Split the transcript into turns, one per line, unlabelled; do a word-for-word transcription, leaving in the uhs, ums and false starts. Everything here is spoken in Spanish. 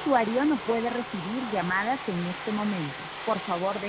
usuario no puede recibir llamadas en este momento. Por favor,